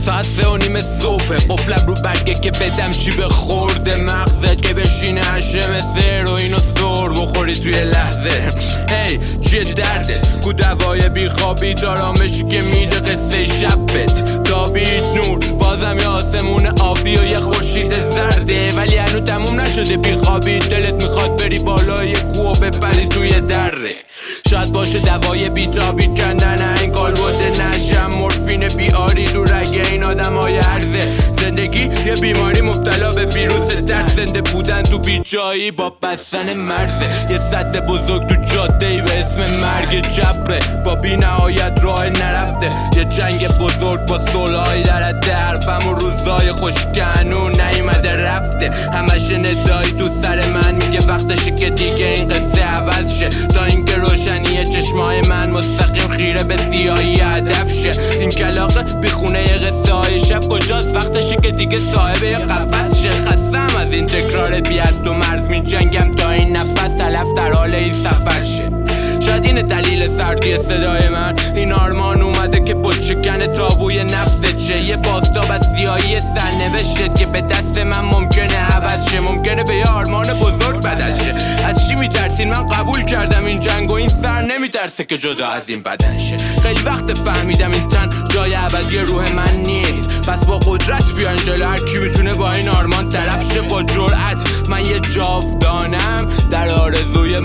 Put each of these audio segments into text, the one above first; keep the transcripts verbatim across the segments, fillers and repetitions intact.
ساعت سه و نیم صبح قفلم رو برگه که بدم شیب خورده مغزت که بشینه هشه مثل هروئین و سر بخوری توی لحظه. هی چیه دردت؟ کو دوای بیخوابی آرامشی که میده قصه شبت تابید نور بازم یه آسمون آبی و یه خورشید زرده ولی هنو تموم نشده بیخوابی دلت میخواد بری بالای کوه و بپری توی دره. شاید باشه دوای بیتابی کندن این کالبد نشم مورفین بیاری دو رگه این آدم های عرضه. زندگی یه بیماری مبتلا به ویروس ترس زنده بودن تو بیجایی با بستن مرزه. یه سد بزرگ تو جاده ای به اسم مرگ جبره با بی نهایت راه نرفته. یه جنگ بزرگ با صلحای در حد حرفم و روزای خوشکنون نیومده رفته. همش ندایی تو سر من میگه وقتشه که دیگه این قصه عوض شه تا اینکه روشنی چشمای من مستقیم خیره به سیاهی هدف شه. این کلاغه بیخونه یه قصه های شب کجاست؟ وقتشه که دیگه صاحب یه قفس شه. خستم از این تکرار بیاد تو مرز می جنگم تا این نفس تلف در حال این سفر شه. شاید این دلیل سردی صدای من این آرمان اومده که بود شکن تابوی نفست شه. یه بازتاب از سیاهی سرنوشت که به دست من ممکنه عوض شه ممکنه به یه آرمان بزرگ بدل شه. از چی میترسین؟ من قبول کردم این جنگ و این سر نمیترسه که جدا از این بدن شه. خیلی وقت فهمیدم این تن جای ابدی روح من نیست پس با قدرت بیان جلو هر کی میتونه با این آرمان طرف شه با جرأت. من یه جاودانم در آرزوی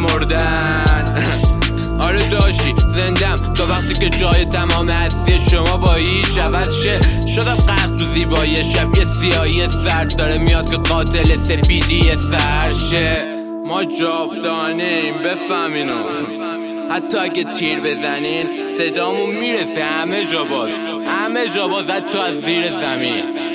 مردن. آره داشی زندم تا وقتی که جای تمام هستی شما با هیچ عوض شه. شدم غرق تو زیبایی شب یه سیاهی سرد داره میاد که قاتل سپیدی سر شه. ما جاودانه ایم بفهمینو حتی اگه تیر بزنین صدامون میرسه همه جا باز همه جا باز حتی از زیر زمین.